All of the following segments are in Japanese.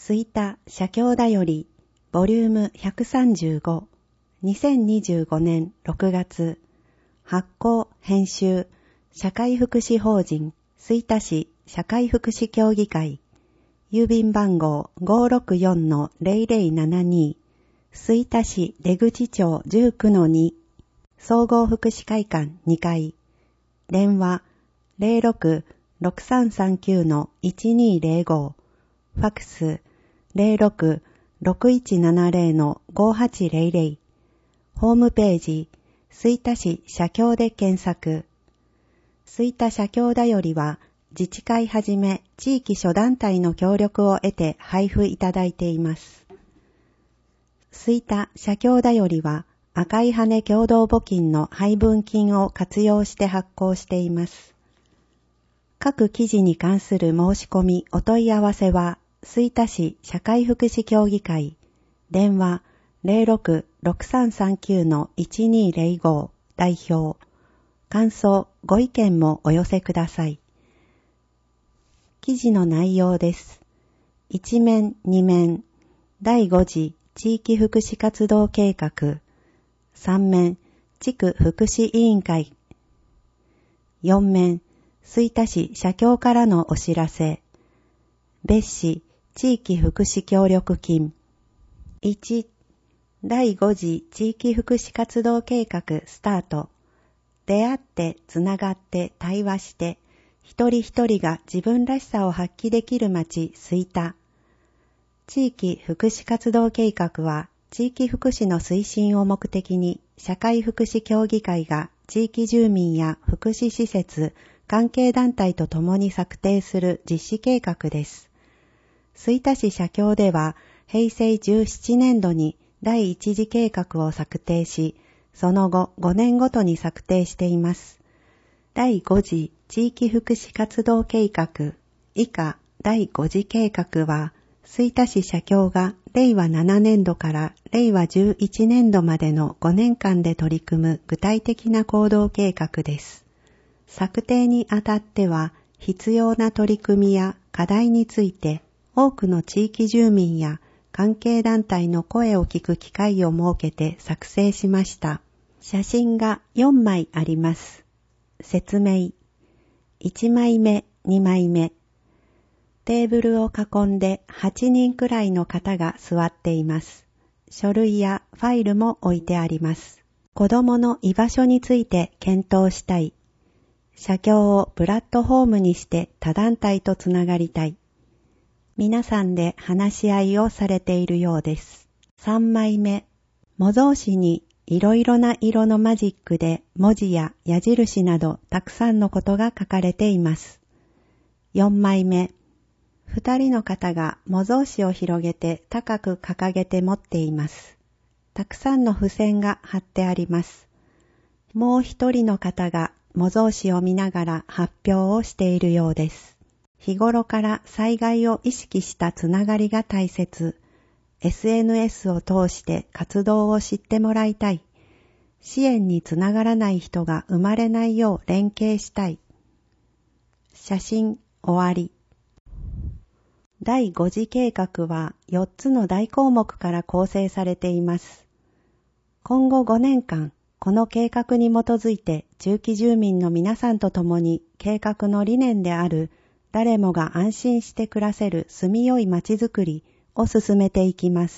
吹田写経だよりボリューム135 2025年6月発行編集社会福祉法人吹田市社会福祉協議会郵便番号 564-0072 吹田市出口町 19-2 総合福祉会館2階電話 06-6339-1205 ファクス 06-6170-5800 ホームページ吹田市写経で検索。吹田写経だよりは自治会はじめ地域諸団体の協力を得て配布いただいています。吹田写経だよりは赤い羽共同募金の配分金を活用して発行しています。各記事に関する申し込みお問い合わせは吹田市社会福祉協議会電話 06-6339-1205 代表感想ご意見もお寄せください。記事の内容です。1面2面第5次地域福祉活動計画3面地区福祉委員会4面吹田市社協からのお知らせ別紙地域福祉協力金1第5次地域福祉活動計画スタート出会ってつながって対話して一人一人が自分らしさを発揮できる町吹田地域福祉活動計画は地域福祉の推進を目的に社会福祉協議会が地域住民や福祉施設関係団体とともに策定する実施計画です。吹田市社協では平成17年度に第一次計画を策定し、その後5年ごとに策定しています。第5次地域福祉活動計画以下第5次計画は、吹田市社協が令和7年度から令和11年度までの5年間で取り組む具体的な行動計画です。策定にあたっては、必要な取り組みや課題について、多くの地域住民や関係団体の声を聞く機会を設けて作成しました。写真が4枚あります。説明。1枚目、2枚目。テーブルを囲んで8人くらいの方が座っています。書類やファイルも置いてあります。子供の居場所について検討したい。社協をプラットフォームにして他団体とつながりたい。皆さんで話し合いをされているようです。3枚目。模造紙にいろいろな色のマジックで文字や矢印などたくさんのことが書かれています。4枚目。2人の方が模造紙を広げて高く掲げて持っています。たくさんの付箋が貼ってあります。もう1人の方が模造紙を見ながら発表をしているようです。日頃から災害を意識したつながりが大切。SNS を通して活動を知ってもらいたい。支援につながらない人が生まれないよう連携したい。写真終わり。第5次計画は4つの大項目から構成されています。今後5年間、この計画に基づいて地域住民の皆さんと共に計画の理念である誰もが安心して暮らせる住みよい街づくりを進めていきます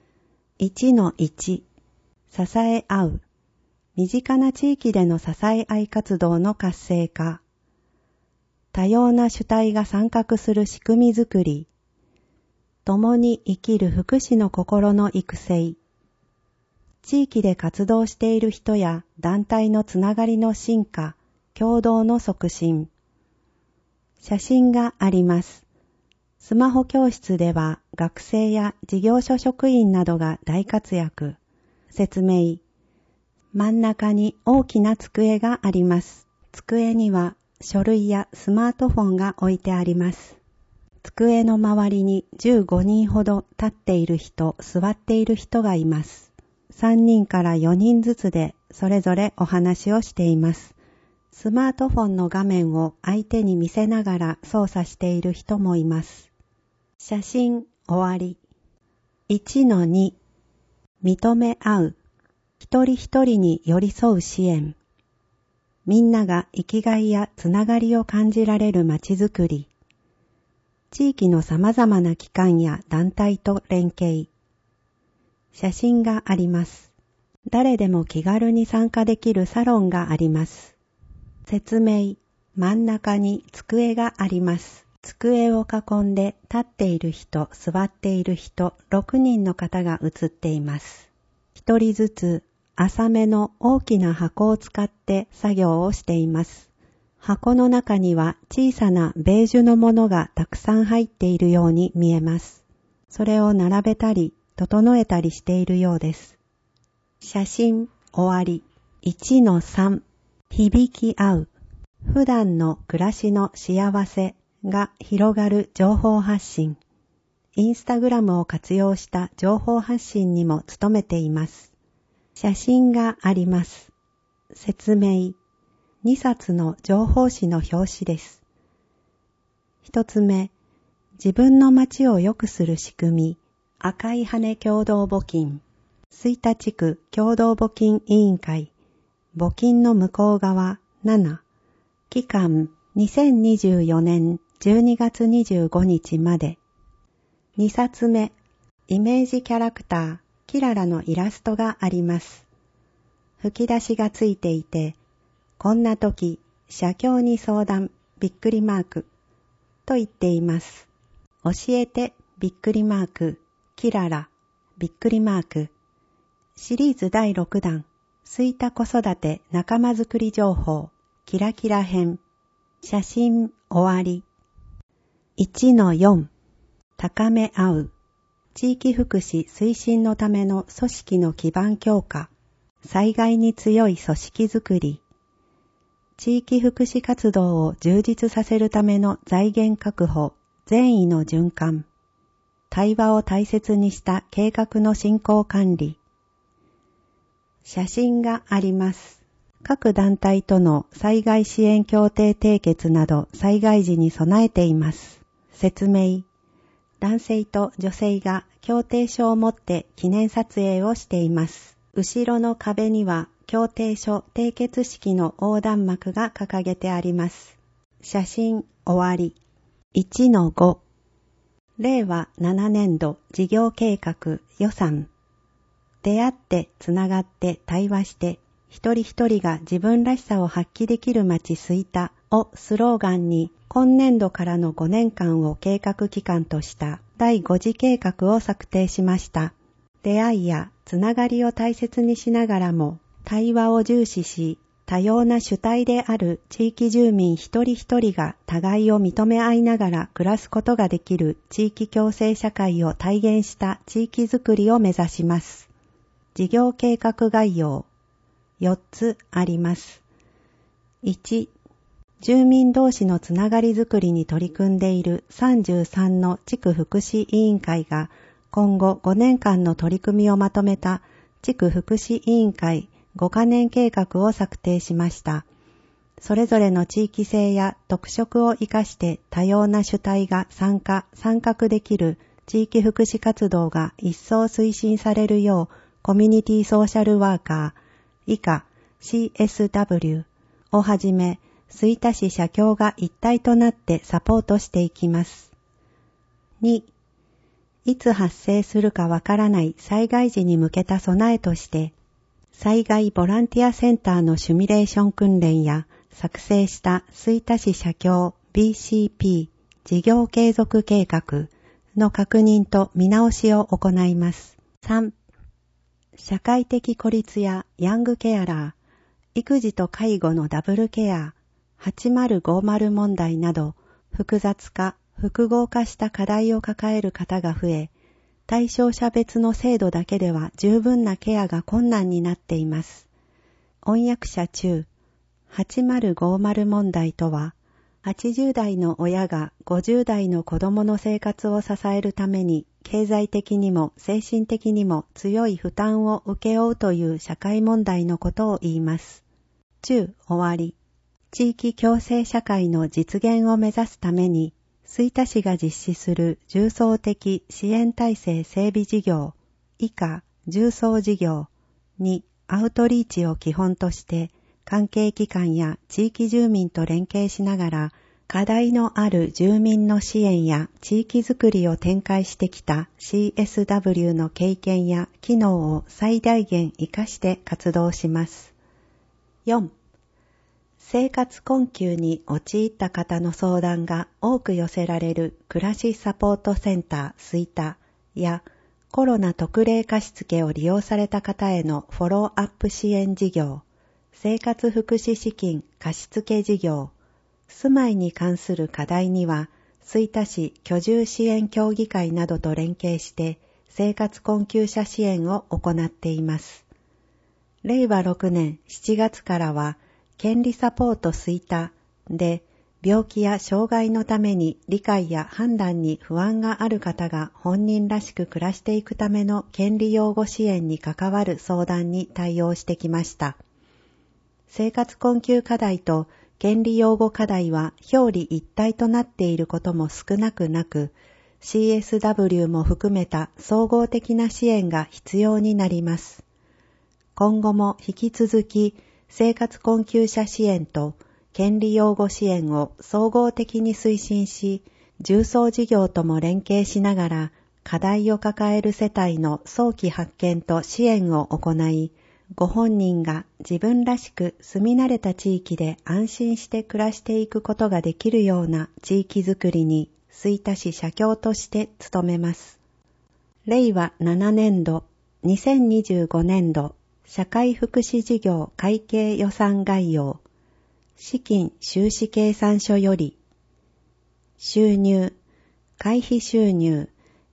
。1-1 支え合う身近な地域での支え合い活動の活性化多様な主体が参画する仕組みづくり共に生きる福祉の心の育成地域で活動している人や団体のつながりの進化共同の促進写真があります。スマホ教室では学生や事業所職員などが大活躍。説明。真ん中に大きな机があります。机には書類やスマートフォンが置いてあります。机の周りに15人ほど立っている人、座っている人がいます。3人から4人ずつでそれぞれお話をしています。スマートフォンの画面を相手に見せながら操作している人もいます。写真終わり。1-2 認め合う。一人一人に寄り添う支援。みんなが生きがいやつながりを感じられるまちづくり。地域の様々な機関や団体と連携。写真があります。誰でも気軽に参加できるサロンがあります。説明。真ん中に机があります。机を囲んで立っている人、座っている人、6人の方が写っています。一人ずつ浅めの大きな箱を使って作業をしています。箱の中には小さなベージュのものがたくさん入っているように見えます。それを並べたり、整えたりしているようです。写真終わり。1-3 響き合う。普段の暮らしの幸せが広がる情報発信。インスタグラムを活用した情報発信にも努めています。写真があります。説明。2冊の情報誌の表紙です。1つ目、自分の街を良くする仕組み、赤い羽共同募金、吹田地区共同募金委員会、募金の向こう側7、期間2024年12月25日まで。2冊目、イメージキャラクター、キララのイラストがあります。吹き出しがついていて、こんな時、写経に相談、びっくりマーク、と言っています。教えて、びっくりマーク、キララ、びっくりマーク。シリーズ第6弾、吹田子育て仲間づくり情報、キラキラ編。写真終わり。1-4 高め合う。地域福祉推進のための組織の基盤強化。災害に強い組織づくり。地域福祉活動を充実させるための財源確保、善意の循環。対話を大切にした計画の進行管理。写真があります。各団体との災害支援協定締結など災害時に備えています。説明。男性と女性が協定書を持って記念撮影をしています。後ろの壁には協定書締結式の横断幕が掲げてあります。写真終わり。1-5 令和7年度事業計画予算。出会ってつながって対話して一人一人が自分らしさを発揮できる街吹田をスローガンに今年度からの5年間を計画期間とした第5次計画を策定しました。出会いやつながりを大切にしながらも対話を重視し多様な主体である地域住民一人一人が互いを認め合いながら暮らすことができる地域共生社会を体現した地域づくりを目指します。事業計画概要4つあります。1、住民同士のつながりづくりに取り組んでいる33の地区福祉委員会が今後5年間の取り組みをまとめた地区福祉委員会5カ年計画を策定しました。それぞれの地域性や特色を生かして多様な主体が参画できる地域福祉活動が一層推進されるようコミュニティソーシャルワーカー以下 CSW をはじめ吹田市社協が一体となってサポートしていきます。2、いつ発生するかわからない災害時に向けた備えとして災害ボランティアセンターのシミュレーション訓練や作成した吹田市社協 BCP 事業継続計画の確認と見直しを行います。3、社会的孤立やヤングケアラー、育児と介護のダブルケア、8050問題など複雑化、複合化した課題を抱える方が増え、対象者別の制度だけでは十分なケアが困難になっています。御役者中、8050問題とは、80代の親が50代の子供の生活を支えるために経済的にも精神的にも強い負担を請け負うという社会問題のことを言います。中終わり。地域共生社会の実現を目指すために吹田市が実施する重層的支援体制整備事業以下重層事業にアウトリーチを基本として関係機関や地域住民と連携しながら課題のある住民の支援や地域づくりを展開してきた CSW の経験や機能を最大限活かして活動します。4. 生活困窮に陥った方の相談が多く寄せられる暮らしサポートセンター吹田やコロナ特例貸付を利用された方へのフォローアップ支援事業、生活福祉資金貸付事業、住まいに関する課題には、吹田市居住支援協議会などと連携して生活困窮者支援を行っています。令和6年7月からは、権利サポート吹田で、病気や障害のために理解や判断に不安がある方が本人らしく暮らしていくための権利擁護支援に関わる相談に対応してきました。生活困窮課題と権利擁護課題は表裏一体となっていることも少なくなく、CSW も含めた総合的な支援が必要になります。今後も引き続き生活困窮者支援と権利擁護支援を総合的に推進し、重層事業とも連携しながら課題を抱える世帯の早期発見と支援を行い、ご本人が自分らしく住み慣れた地域で安心して暮らしていくことができるような地域づくりに吹田市社協として努めます。令和7年度、2025年度社会福祉事業会計予算概要資金収支計算書より、収入、会費収入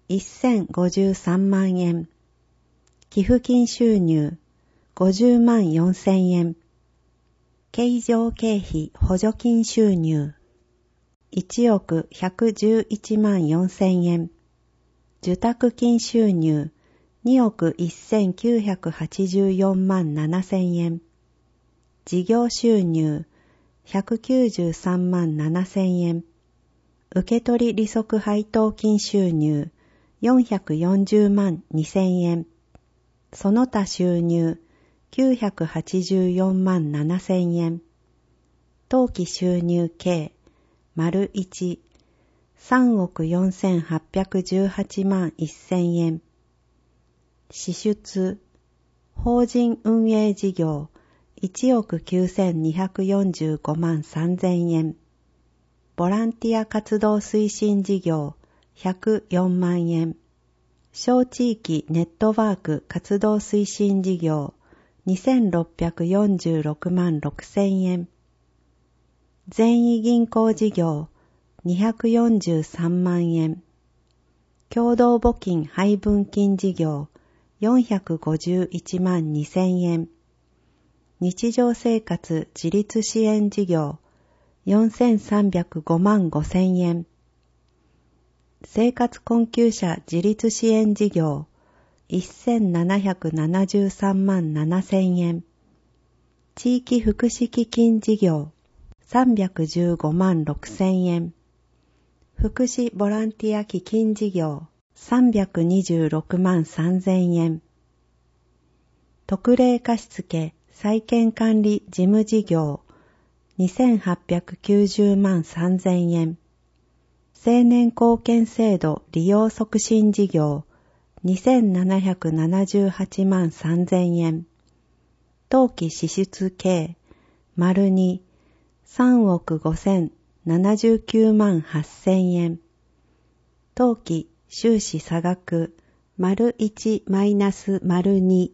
1053万円、寄付金収入50万4千円、経常経費補助金収入1億111万4千円、受託金収入2億1984万7千円、事業収入193万7千円、受取利息配当金収入440万2千円、その他収入984万7千円、当期収入計丸1、3億4818万1千円、支出、法人運営事業1億9245万3000円、ボランティア活動推進事業104万円、小地域ネットワーク活動推進事業2646万6000円、善意銀行事業243万円、共同募金配分金事業451万2000円、日常生活自立支援事業4305万5000円、生活困窮者自立支援事業1773万7000円、地域福祉基金事業315万6000円、福祉ボランティア基金事業326万3000円、特例貸付債権管理事務事業2890万3000円、青年貢献制度利用促進事業2778万3000円、当期支出計丸2、3億5079万8000円、当期収支差額丸1マイナス丸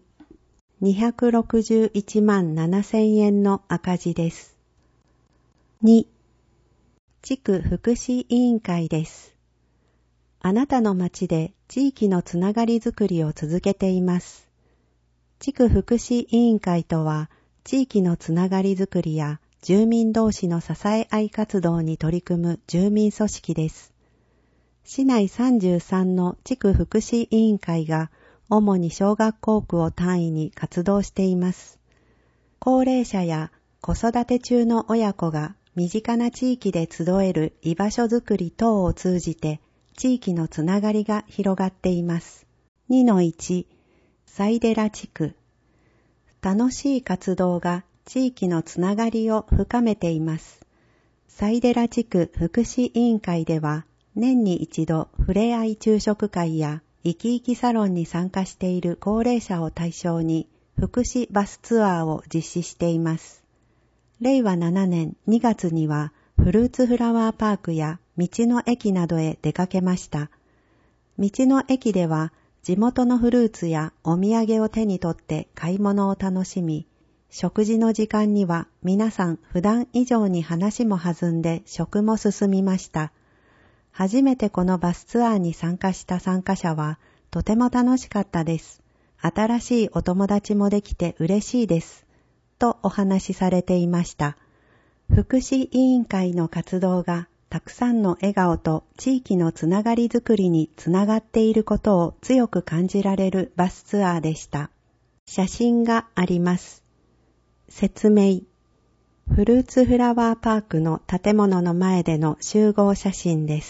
2、261万7000円の赤字です。2、地区福祉委員会です。あなたの町で地域のつながりづくりを続けています。地区福祉委員会とは、地域のつながりづくりや住民同士の支え合い活動に取り組む住民組織です。市内33の地区福祉委員会が主に小学校区を単位に活動しています。高齢者や子育て中の親子が身近な地域で集える居場所づくり等を通じて地域のつながりが広がっています。2-1、サイデラ地区。楽しい活動が地域のつながりを深めています。サイデラ地区福祉委員会では、年に一度ふれあい昼食会や生き生きサロンに参加している高齢者を対象に福祉バスツアーを実施しています。令和7年2月にはフルーツフラワーパークや道の駅などへ出かけました。道の駅では地元のフルーツやお土産を手に取って買い物を楽しみ、食事の時間には皆さん普段以上に話も弾んで食も進みました。初めてこのバスツアーに参加した参加者はとても楽しかったです。新しいお友達もできて嬉しいです。とお話しされていました。福祉委員会の活動がたくさんの笑顔と地域のつながりづくりにつながっていることを強く感じられるバスツアーでした。写真があります。説明。フルーツフラワーパークの建物の前での集合写真です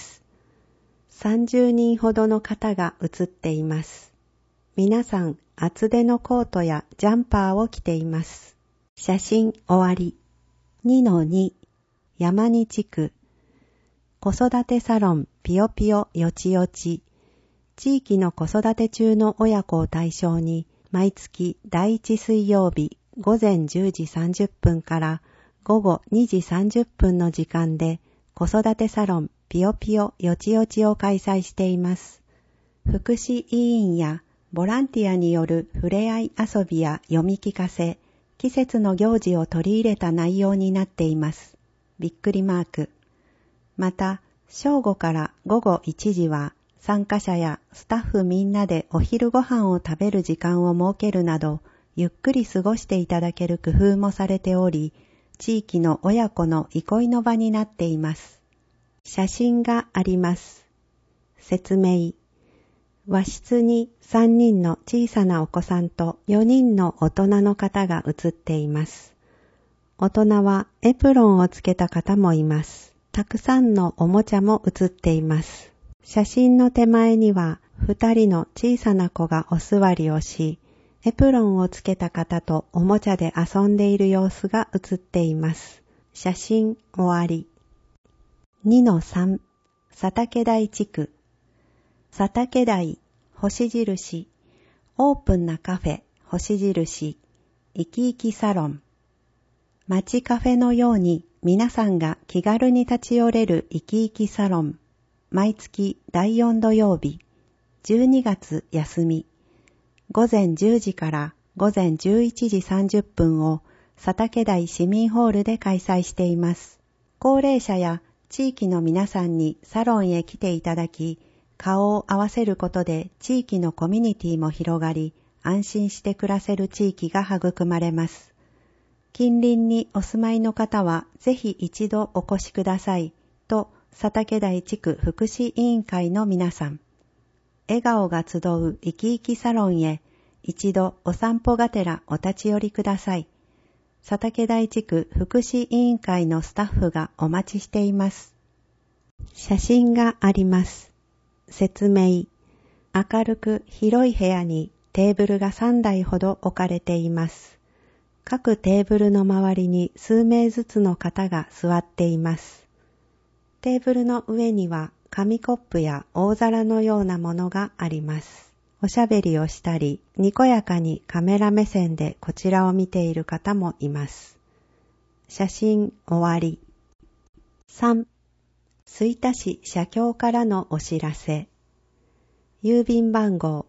。30人ほどの方が写っています。皆さん厚手のコートやジャンパーを着ています。写真終わり。2-2、山に地区。子育てサロンピヨピヨよちよち。地域の子育て中の親子を対象に、毎月第1水曜日午前10時30分から午後2時30分の時間で子育てサロンピヨピヨよちよちを開催しています。福祉委員やボランティアによるふれあい遊びや読み聞かせ、季節の行事を取り入れた内容になっています。びっくりマーク。また、正午から午後1時は参加者やスタッフみんなでお昼ご飯を食べる時間を設けるなど、ゆっくり過ごしていただける工夫もされており、地域の親子の憩いの場になっています。写真があります。説明。和室に3人の小さなお子さんと4人の大人の方が写っています。大人はエプロンをつけた方もいます。たくさんのおもちゃも写っています。写真の手前には2人の小さな子がお座りをし、エプロンをつけた方とおもちゃで遊んでいる様子が写っています。写真終わり。2-3、佐竹台地区。佐竹台、星印、オープンなカフェ、星印、生き生きサロン。街カフェのように皆さんが気軽に立ち寄れる生き生きサロン。毎月第4土曜日、12月休み。午前10時から午前11時30分を佐竹台市民ホールで開催しています。高齢者や地域の皆さんにサロンへ来ていただき、顔を合わせることで地域のコミュニティも広がり、安心して暮らせる地域が育まれます。近隣にお住まいの方はぜひ一度お越しくださいと佐竹台地区福祉委員会の皆さん。笑顔が集う生き生きサロンへ一度お散歩がてらお立ち寄りください。佐竹台地区福祉委員会のスタッフがお待ちしています。写真があります。説明。明るく広い部屋にテーブルが3台ほど置かれています。各テーブルの周りに数名ずつの方が座っています。テーブルの上には紙コップや大皿のようなものがあります。おしゃべりをしたり、にこやかにカメラ目線でこちらを見ている方もいます。写真終わり。3、吹田市社協からのお知らせ。郵便番号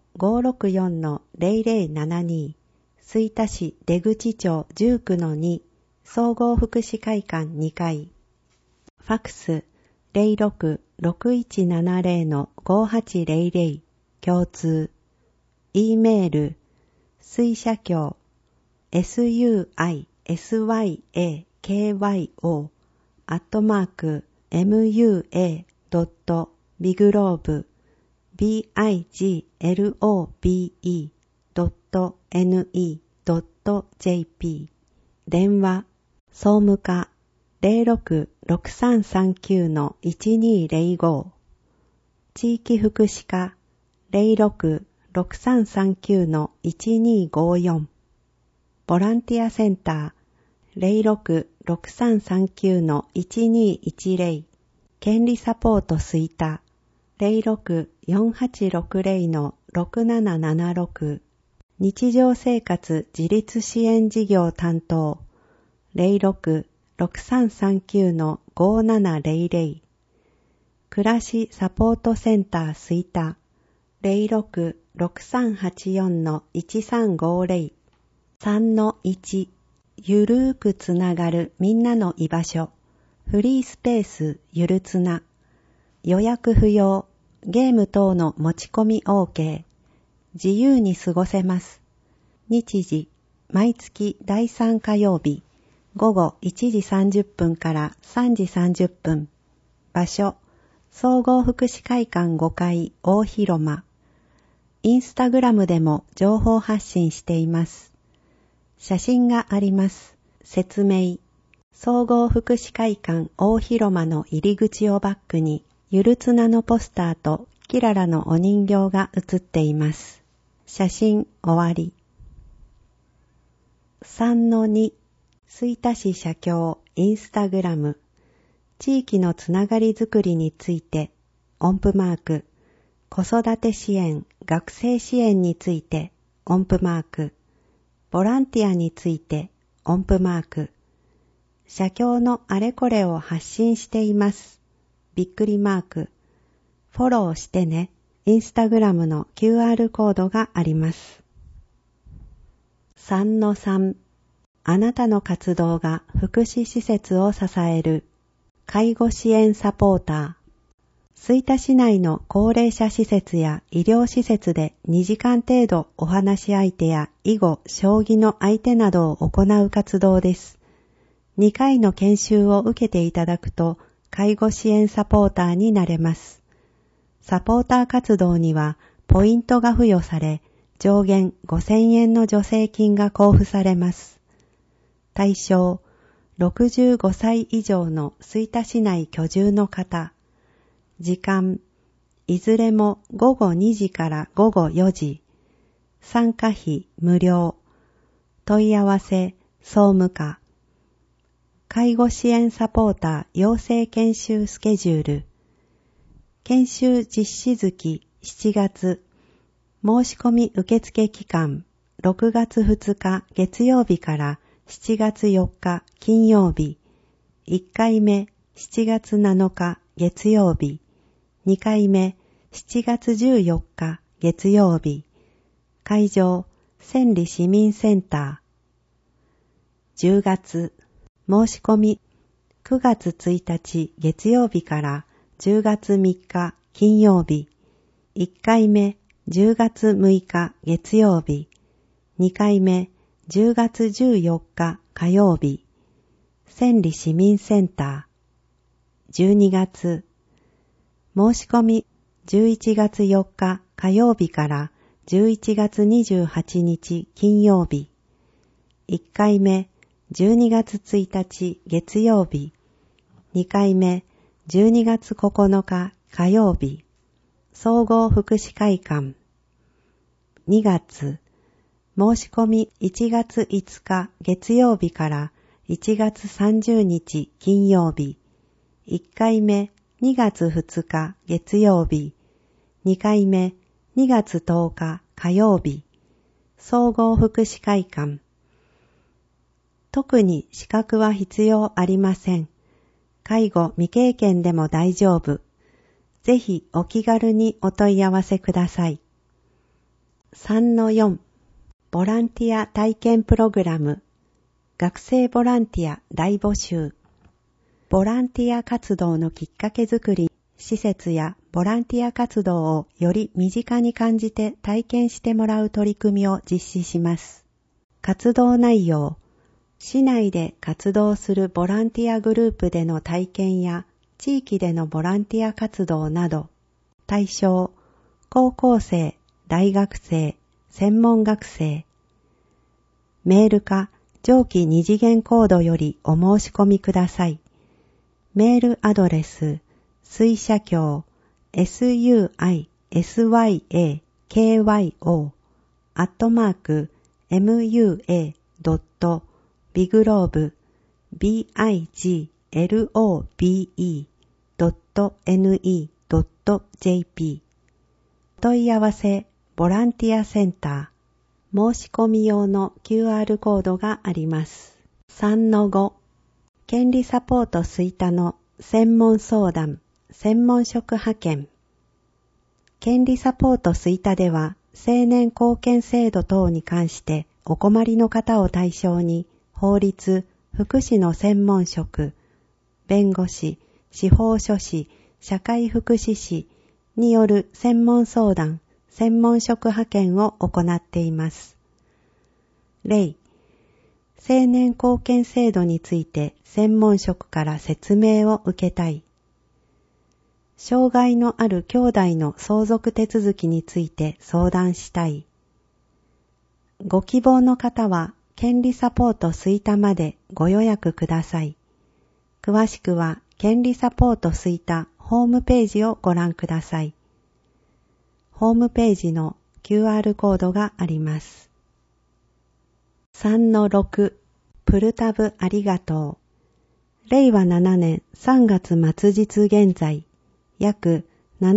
564-0072 吹田市出口町19-2 総合福祉会館2階。ファクス 06-6170-5800 共通。E メール水社協 suisakyō@muglobe.ne.jp 電話総務課 06-6339-1205 地域福祉課 06-6339-1254 ボランティアセンター 06-6339-1210 権利サポート吹田 06-4860-6776 日常生活自立支援事業担当 06-6339-5700 暮らしサポートセンター吹田 06-6384-1350 3-1 ゆるーくつながるみんなの居場所フリースペースゆるつな予約不要ゲーム等の持ち込み OK 自由に過ごせます日時毎月第3火曜日午後1時30分から3時30分場所総合福祉会館5階大広間インスタグラムでも情報発信しています写真があります説明総合福祉会館大広間の入り口をバックにゆるつなのポスターとキララのお人形が写っています写真終わり 3-2 吹田市社協インスタグラム地域のつながりづくりについて音符マーク子育て支援学生支援について音符マークボランティアについて音符マーク社協のあれこれを発信していますびっくりマークフォローしてねインスタグラムの QR コードがあります 3-3 あなたの活動が福祉施設を支える介護支援サポーター吹田市内の高齢者施設や医療施設で2時間程度お話し相手や囲碁、将棋の相手などを行う活動です。2回の研修を受けていただくと介護支援サポーターになれます。サポーター活動にはポイントが付与され上限5000円の助成金が交付されます。対象65歳以上の吹田市内居住の方時間、いずれも午後2時から午後4時。参加費無料。問い合わせ、総務課。介護支援サポーター養成研修スケジュール。研修実施月7月。申し込み受付期間6月2日月曜日から7月4日金曜日。1回目7月7日月曜日。2回目、7月14日月曜日。会場、千里市民センター。10月、申し込み、9月1日月曜日から10月3日金曜日。1回目、10月6日月曜日。2回目、10月14日火曜日。千里市民センター。12月、申し込み11月4日火曜日から11月28日金曜日。1回目12月1日月曜日。2回目12月9日火曜日。総合福祉会館。2月申し込み1月5日月曜日から1月30日金曜日。1回目2月2日月曜日。2回目2月10日火曜日。総合福祉会館。特に資格は必要ありません。介護未経験でも大丈夫。ぜひお気軽にお問い合わせください。3-4 ボランティア体験プログラム学生ボランティア大募集ボランティア活動のきっかけづくり、施設やボランティア活動をより身近に感じて体験してもらう取り組みを実施します。活動内容、市内で活動するボランティアグループでの体験や地域でのボランティア活動など、対象、高校生、大学生、専門学生。メールか上記2次元コードよりお申し込みください。 メールアドレス、水社協、suyakyo@muglobe.ne.jp 問い合わせ、ボランティアセンター、申し込み用の QR コードがあります。3-5、権利サポート吹田の専門相談、専門職派遣。権利サポート吹田では、青年貢献制度等に関してお困りの方を対象に、法律、福祉の専門職、弁護士、司法書士、社会福祉士による専門相談、専門職派遣を行っています。例、青年貢献制度について専門職から説明を受けたい。障害のある兄弟の相続手続きについて相談したい。ご希望の方は、権利サポート吹田までご予約ください。詳しくは、権利サポート吹田ホームページをご覧ください。ホームページの QR コードがあります。3-6、プルタブありがとう。令和7年3月末日現在、約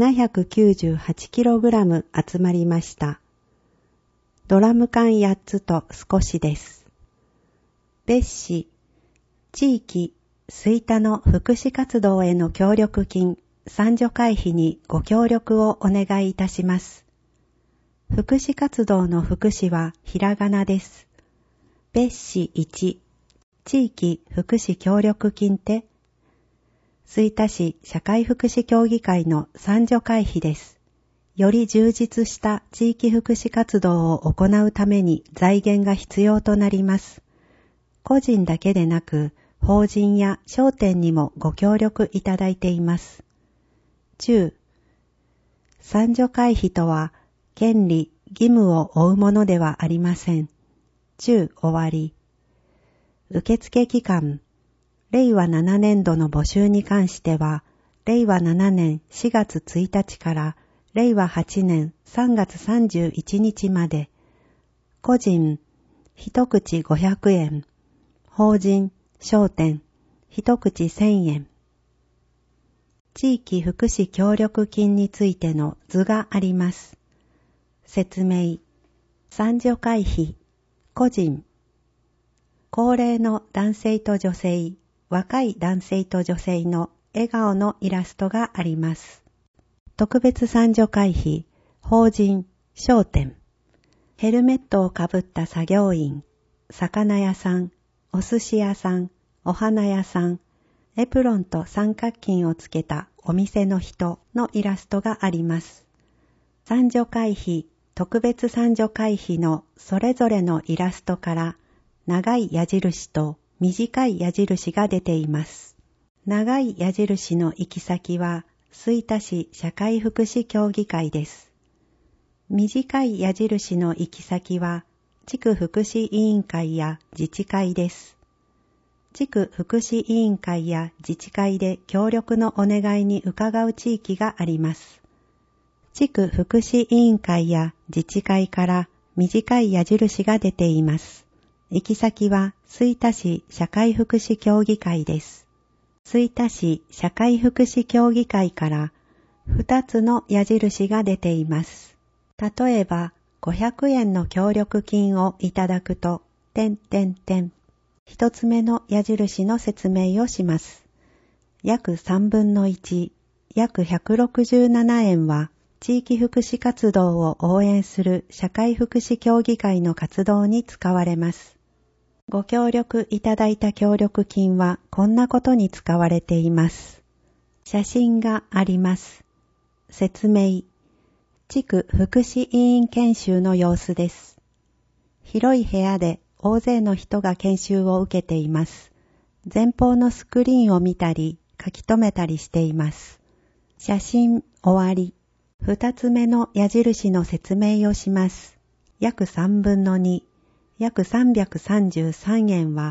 798kg 集まりました。ドラム缶8つと少しです。別紙、地域、吹田の福祉活動への協力金、賛助会費にご協力をお願いいたします。福祉活動の福祉はひらがなです。別紙1、地域福祉協力金って吹田市社会福祉協議会の賛助会費です。より充実した地域福祉活動を行うために財源が必要となります。個人だけでなく、法人や商店にもご協力いただいています。中、賛助会費とは、権利、義務を負うものではありません。中終わり。受付期間、令和7年度の募集に関しては、令和7年4月1日から令和8年3月31日まで、個人、一口500円、法人、商店、一口1000円。地域福祉協力金についての図があります。説明、賛助会費、個人、高齢の男性と女性、若い男性と女性の笑顔のイラストがあります。特別賛助会費、法人、商店、ヘルメットをかぶった作業員、魚屋さん、お寿司屋さん、お花屋さん、エプロンと三角巾をつけたお店の人のイラストがあります。賛助会費、特別賛助会費のそれぞれのイラストから長い矢印と短い矢印が出ています。長い矢印の行き先は吹田市社会福祉協議会です。短い矢印の行き先は地区福祉委員会や自治会です。地区福祉委員会や自治会で協力のお願いに伺う地域があります。地区福祉委員会や自治会から短い矢印が出ています。行き先は吹田市社会福祉協議会です。吹田市社会福祉協議会から2つの矢印が出ています。例えば、500円の協力金をいただくと、1つ目の矢印の説明をします。約3分の1、約167円は、地域福祉活動を応援する社会福祉協議会の活動に使われます。ご協力いただいた協力金はこんなことに使われています。写真があります。説明。地区福祉委員研修の様子です。広い部屋で大勢の人が研修を受けています。前方のスクリーンを見たり書き留めたりしています。写真終わり。2つ目の矢印の説明をします。約3分の2、約333円は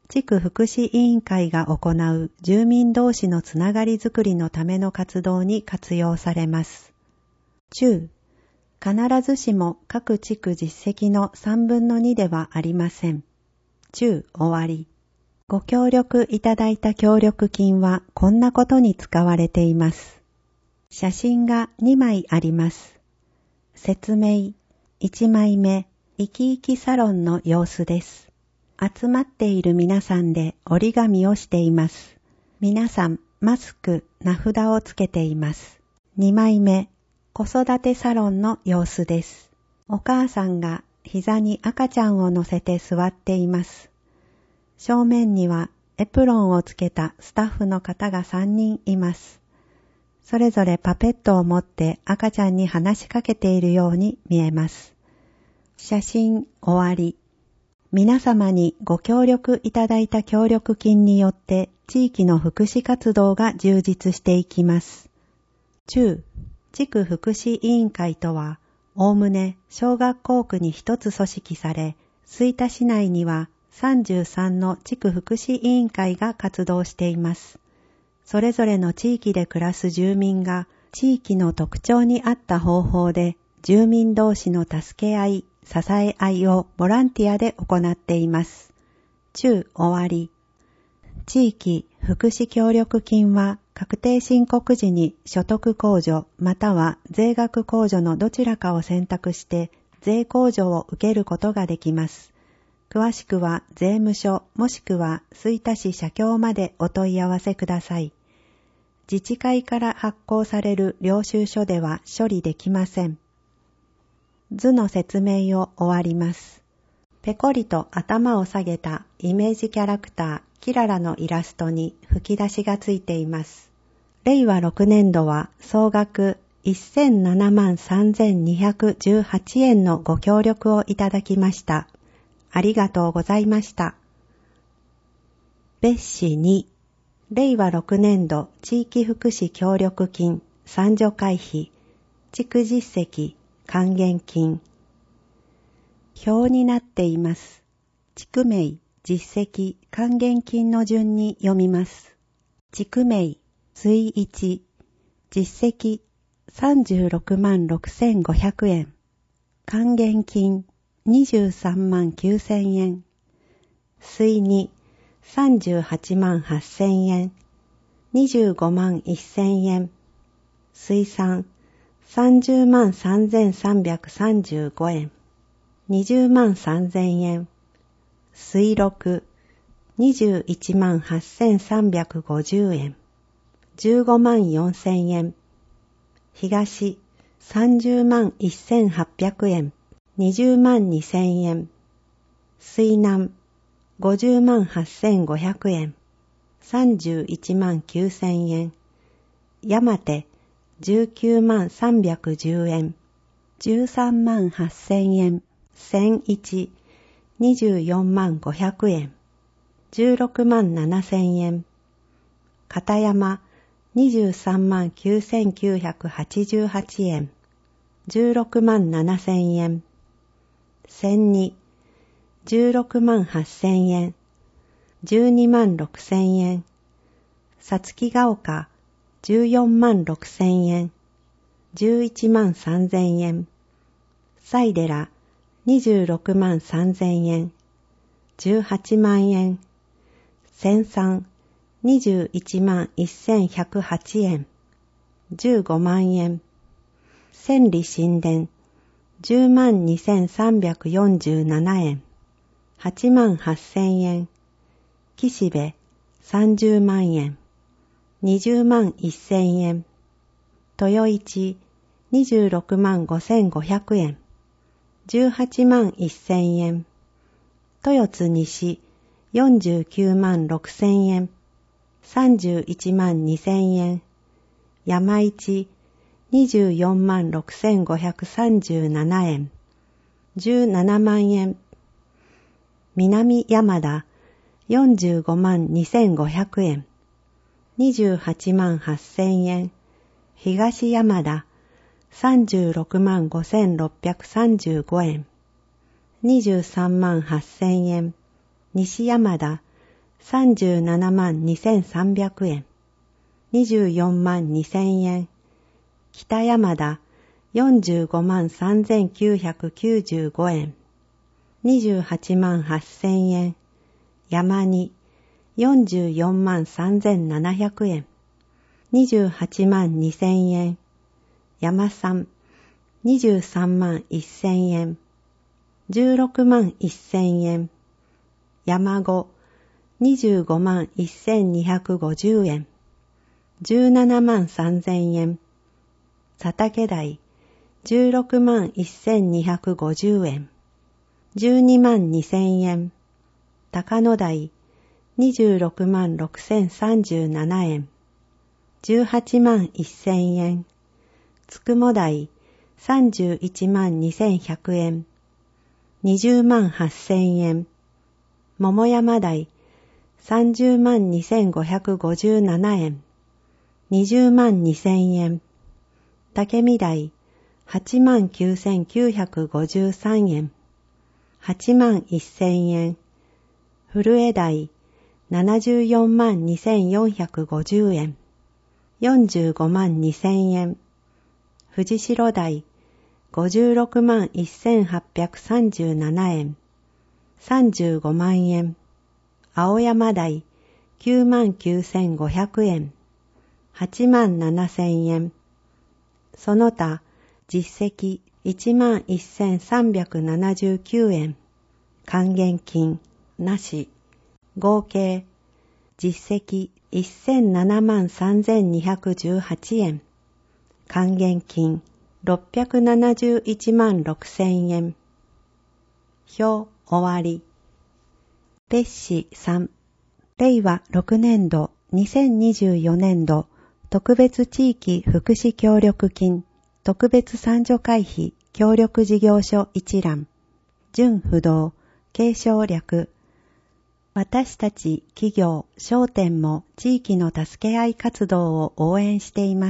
地区福祉委員会が行う住民同士のつながりづくりのための活動に活用されます。中、必ずしも各地区実績の3分の2ではありません。中、終わり。ご協力いただいた協力金はこんなことに使われています。写真が2枚あります。説明。1枚目、生き生きサロンの様子です。集まっている皆さんで折り紙をしています。皆さん、マスク、名札をつけています。2枚目、子育てサロンの様子です。お母さんが膝に赤ちゃんを乗せて座っています。正面にはエプロンをつけたスタッフの方が3人います。それぞれパペットを持って赤ちゃんに話しかけているように見えます。写真終わり。皆様にご協力いただいた協力金によって地域の福祉活動が充実していきます。中、地区福祉委員会とは、おおむね小学校区に一つ組織され、吹田市内には33の地区福祉委員会が活動しています。それぞれの地域で暮らす住民が地域の特徴に合った方法で住民同士の助け合い、支え合いをボランティアで行っています。中、終わり。地域福祉協力金は確定申告時に所得控除または税額控除のどちらかを選択して税控除を受けることができます。詳しくは税務署もしくは吹田市社協までお問い合わせください。自治会から発行される領収書では処理できません。図の説明を終わります。ペコリと頭を下げたイメージキャラクターキララのイラストに吹き出しがついています。令和6年度は総額1073,218円のご協力をいただきました。ありがとうございました。別紙2、令和6年度地域福祉協力金参助会費、地区実績、還元金。表になっています。地区名、実績、還元金の順に読みます。地区名、追1、実績、366,6,500円。還元金、239,000円。追2、388,000円。251,000円。追3、303,335円。203,000円。水6、218,350円。154,000円。東、301,800円。202,000円。水南、508,500円。319,000円。山手、19310円。138,000円。1001、245,500円。167,000円。片山、239,988円。167,000円。1002、168,000円。126,000円。さつきが丘、146,000円。113,000円。サイデラ、263,000円。18万円。1003、211,108円。15万円。千里新田、102,347円。88,000円。岸辺、30万円。201,000円。豊一、265,500円。181,000円。豊津西、496,000円。312,000円。山一、246,537円。17万円。南山田、452,500円。288,000円。東山田、365,635円。238,000円。西山田、 37万2300円。24万2000円。北山田、45万3995円。28万8000円。山2、44万3700円。28万2000円。山3、23万1000円。16万1000円。山5、25万1250円。17万3000円。佐竹台、16万1250円。12万2000円。高野台、26万6037円。18万1000円。つくも台、31万2100円。20万8000円。桃山台、30万2557円。20万2000円。竹見台、8万9953円。8万1000円。古江台、74万2450円。45万2000円。藤代台、56万1837円。35万円。青山台、9万9500円。8万7000円。その他、実績1万1379円。還元金、なし。合計、実績1007万3218円。還元金、671万6000円。表終わり。別紙3、令和6年度2024年度特別地域福祉協力金特別賛助会費協力事業所一覧。準不動、継承略。私たち企業、商店も地域の助け合い活動を応援しています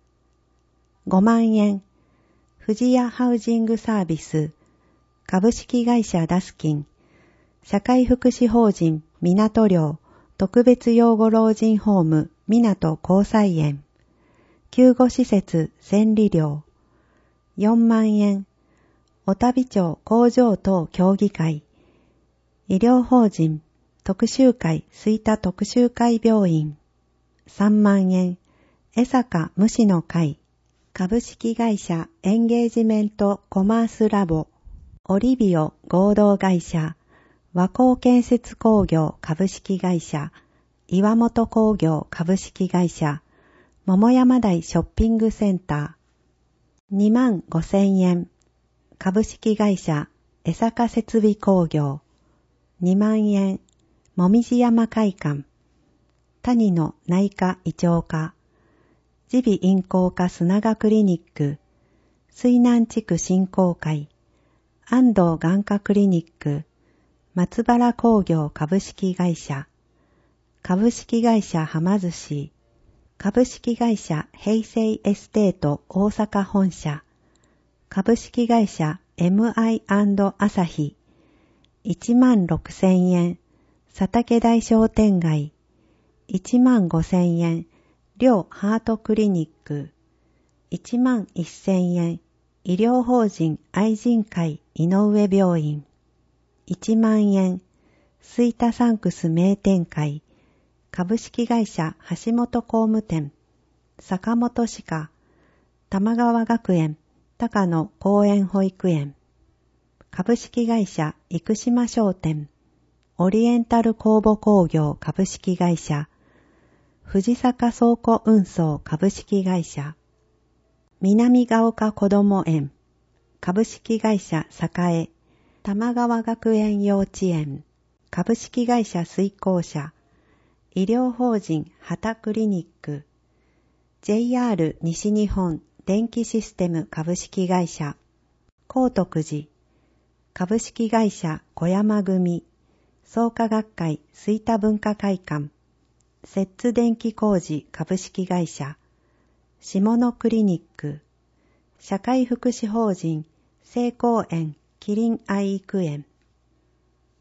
。5万円。富士屋ハウジングサービス、株式会社ダスキン、社会福祉法人港寮特別養護老人ホーム港交際園、救護施設千里寮、4万円。小旅町工場等協議会、医療法人特集会吹田特集会病院、3万円。江坂無視の会、株式会社エンゲージメントコマースラボ、オリビオ合同会社、和光建設工業株式会社、岩本工業株式会社、桃山台ショッピングセンター、2万5000円。株式会社江坂設備工業、2万円。もみじ山会館、谷の内科胃腸科、耳鼻咽喉科砂賀クリニック、水南地区振興会、安藤眼科クリニック、松原工業株式会社、株式会社はま寿司、株式会社平成エステート大阪本社、株式会社 MI& 朝日、1万6000円。佐竹大商店街、1万5000円。両ハートクリニック、1万1000円。医療法人愛人会井上病院、1万円。吹田サンクス名店会、株式会社橋本工務店、坂本歯科、玉川学園高野公園保育園、株式会社生島商店、オリエンタル公募工業株式会社、藤坂倉庫運送株式会社、南ヶ丘こども園、株式会社栄、玉川学園幼稚園、株式会社水耕社、医療法人畑クリニック、JR 西日本電気システム株式会社、高徳寺、株式会社小山組、創価学会吹田文化会館、摂津電気工事株式会社、下野クリニック、社会福祉法人聖光園キリン愛育園、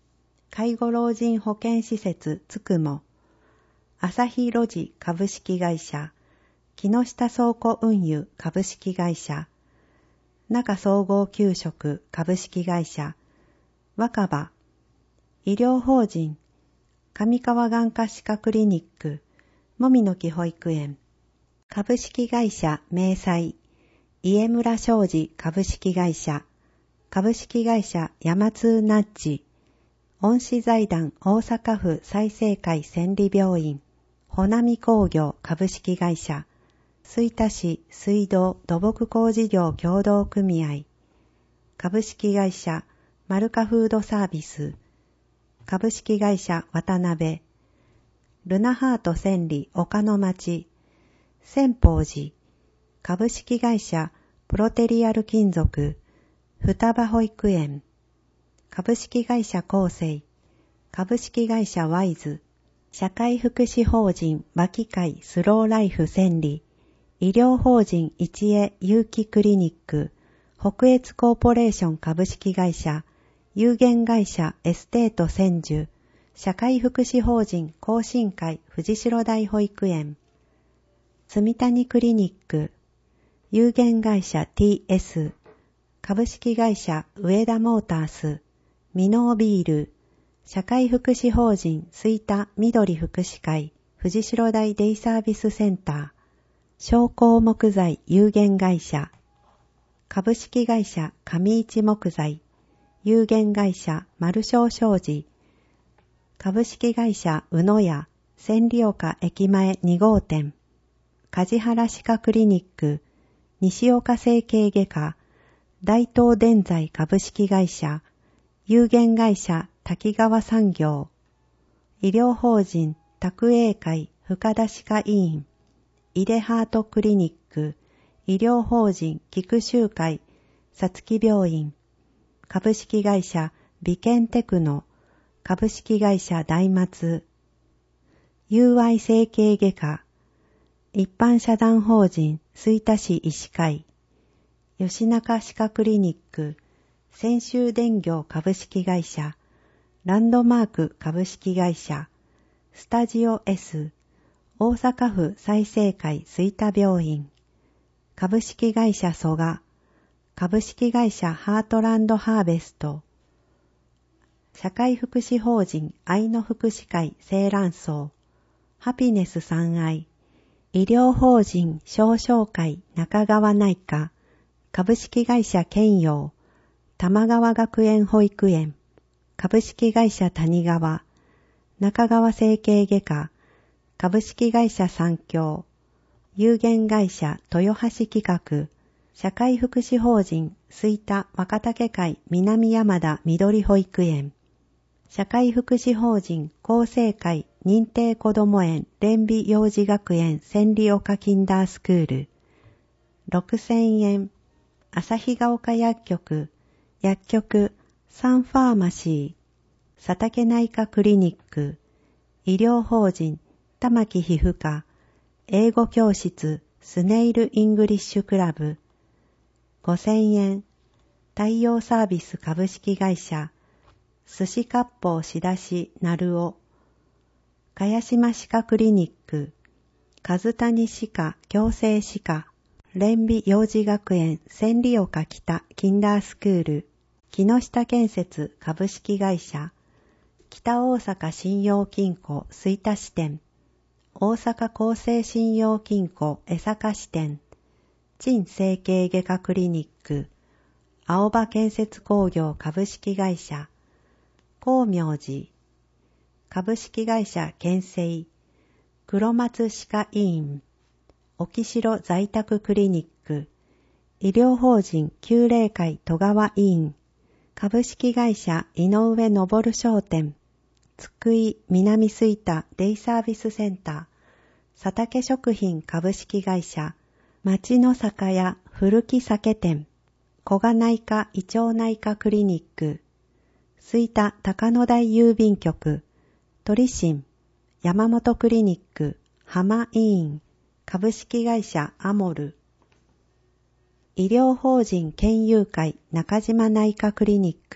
介護老人保健施設つくも、朝日ロジ株式会社、木下倉庫運輸株式会社、中総合給食株式会社、若葉、医療法人、上川眼科歯科クリニック、もみの木保育園、株式会社明細、家村商事株式会社、株式会社山通ナッジ、恩賜財団大阪府済生会千里病院、穂波工業株式会社、吹田市水道土木工事業協同組合、株式会社マルカフードサービス、株式会社渡辺、ルナハート千里岡の町、千宝寺、株式会社プロテリアル金属、双葉保育園、株式会社厚生、株式会社ワイズ、社会福祉法人和気会スローライフ千里、医療法人一恵有機クリニック、北越コーポレーション株式会社、有限会社エステート千住、社会福祉法人更新会藤代大保育園、住谷クリニック、有限会社 TS、株式会社上田モータース、ミノービール、社会福祉法人吹田緑福祉会藤代大デイサービスセンター、商工木材有限会社、株式会社上市木材、有限会社丸正商事、株式会社宇野屋千里岡駅前2号店、梶原歯科クリニック、西岡整形外科、大東電材株式会社、有限会社滝川産業、医療法人卓英会深田歯科医院、イデハートクリニック、医療法人菊州会さつき病院、株式会社美健テクノ、株式会社大松、UI 整形外科、一般社団法人吹田市医師会、吉中歯科クリニック、泉州電業株式会社、ランドマーク株式会社、スタジオ S、大阪府済生会吹田病院、株式会社蘇我、株式会社ハートランドハーベスト、社会福祉法人愛の福祉会青蘭荘、ハピネス三愛、医療法人商商会中川内科、株式会社健陽、玉川学園保育園、株式会社谷川、中川整形外科、株式会社三共、有限会社豊橋企画、社会福祉法人吹田若竹会南山田緑保育園、社会福祉法人厚生会認定こども園蓮美幼児学園千里岡キンダースクール、6000円、旭ヶ丘薬局、薬局サンファーマシー、佐竹内科クリニック、医療法人玉木皮膚科、英語教室スネイルイングリッシュクラブ、5000円、太陽サービス株式会社、寿司割烹仕出しなるお、茅島歯科クリニック、和谷歯科矯正歯科、蓮美幼児学園千里岡北キンダースクール、木下建設株式会社、北大阪信用金庫吹田支店、大阪厚生信用金庫江坂支店、陳整形外科クリニック、青葉建設工業株式会社、光明寺、株式会社建成、黒松歯科医院、沖城在宅クリニック、医療法人旧霊会戸川医院、株式会社井上昇商店、津久井南吹田デイサービスセンター、佐竹食品株式会社、町の酒屋古木酒店、古賀内科胃腸内科クリニック、吹田高野台郵便局、鳥心、山本クリニック、浜医院、株式会社アモル、医療法人研究会中島内科クリニック、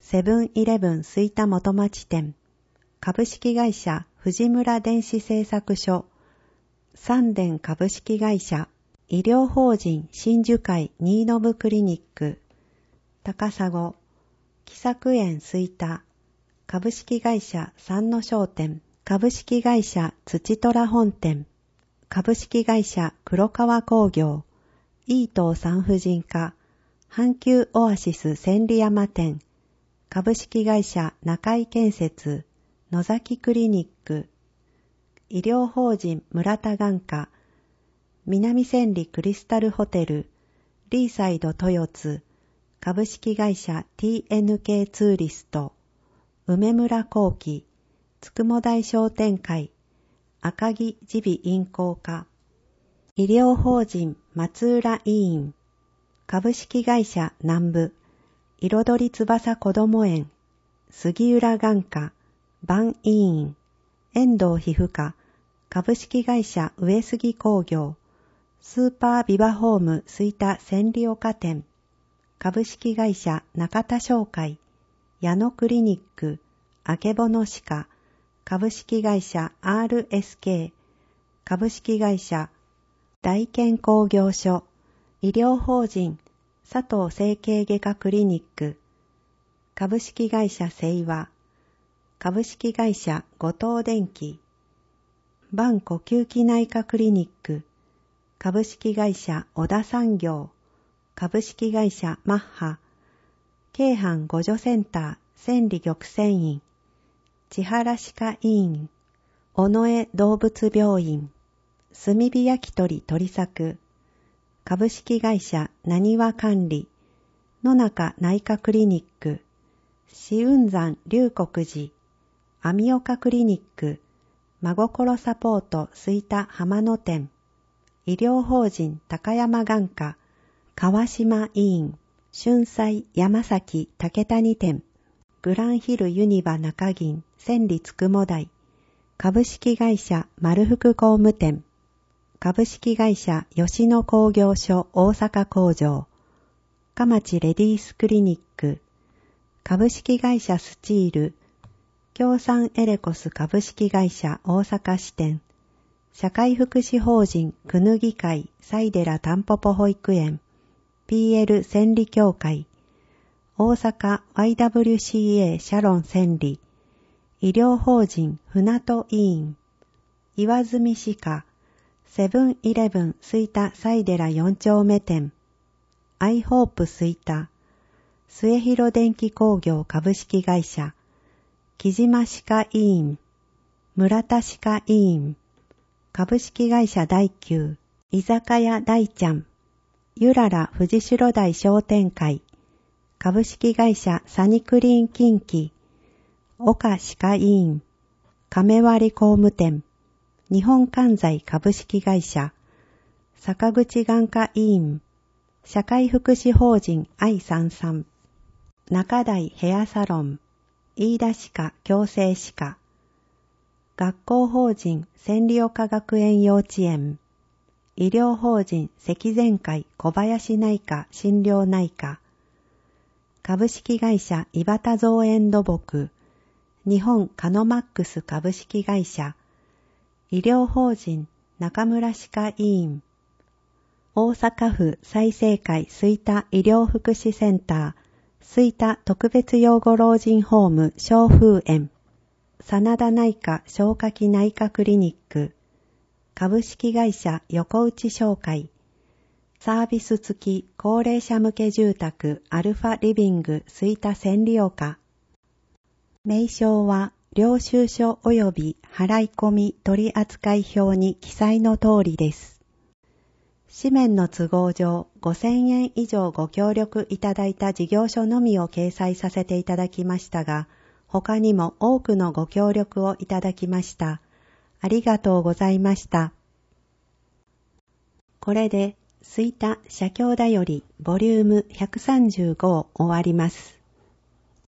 セブンイレブン吹田元町店、株式会社藤村電子製作所、三電株式会社、医療法人真珠会新信クリニック、高砂、喜作園吹田、株式会社三野商店、株式会社土虎本店、株式会社黒川工業、イートー産婦人科、阪急オアシス千里山店、株式会社中井建設、野崎クリニック、医療法人村田眼科、南千里クリスタルホテル、リーサイド豊津、株式会社 TNK ツーリスト、梅村工機、つくも大商店会、赤城耳鼻咽喉科、医療法人松浦医院、株式会社南部、彩り翼こども園、杉浦眼科、万医院、遠藤皮膚科、株式会社上杉工業、スーパービバホーム吹田千里岡店、株式会社中田商会、矢野クリニック、あけぼの歯科、株式会社 RSK、株式会社大健工業所、医療法人佐藤整形外科クリニック、株式会社清和、株式会社後藤電機、バン呼吸器内科クリニック、株式会社小田産業、株式会社マッハ、京阪互助センター千里玉泉院、千原歯科医院、尾上動物病院、炭火焼き鳥鳥作、株式会社なにわ管理、野中内科クリニック、紫雲山龍谷寺、網岡クリニック、真心サポート吹田浜野店、医療法人高山眼科、川島医院、春菜山崎竹谷店、グランヒルユニバ中銀千里つくも台、株式会社丸福工務店、株式会社吉野工業所大阪工場、かまちレディースクリニック、株式会社スチール、京産エレコス株式会社大阪支店、社会福祉法人くぬぎ会サイデラタンポポ保育園、PL 千里協会、大阪 YWCA シャロン千里、医療法人船戸医院、岩住歯科、セブンイレブン吹田サイデラ4丁目店、アイホープ吹田、末広電機工業株式会社、木島歯科医院、村田歯科医院、株式会社大久、居酒屋大ちゃん、ゆらら藤代台商店会、株式会社サニクリーン近畿、岡歯科医院、亀割工務店、日本関材株式会社、坂口眼科医院、社会福祉法人愛三三、中台ヘアサロン、飯田歯科矯正歯科、学校法人千里岡学園幼稚園、医療法人積善会小林内科診療内科、株式会社井端造園土木、日本カノマックス株式会社、医療法人中村歯科医院、大阪府済生会吹田医療福祉センター、吹田特別養護老人ホーム小風園、真田内科消化器内科クリニック、株式会社横内商会、サービス付き高齢者向け住宅アルファリビング吹田千里岡。名称は領収書及び払い込み取扱表に記載の通りです。紙面の都合上5000円以上ご協力いただいた事業所のみを掲載させていただきましたが、他にも多くのご協力をいただきました。ありがとうございました。これで吹田社協だよりボリューム135を終わります。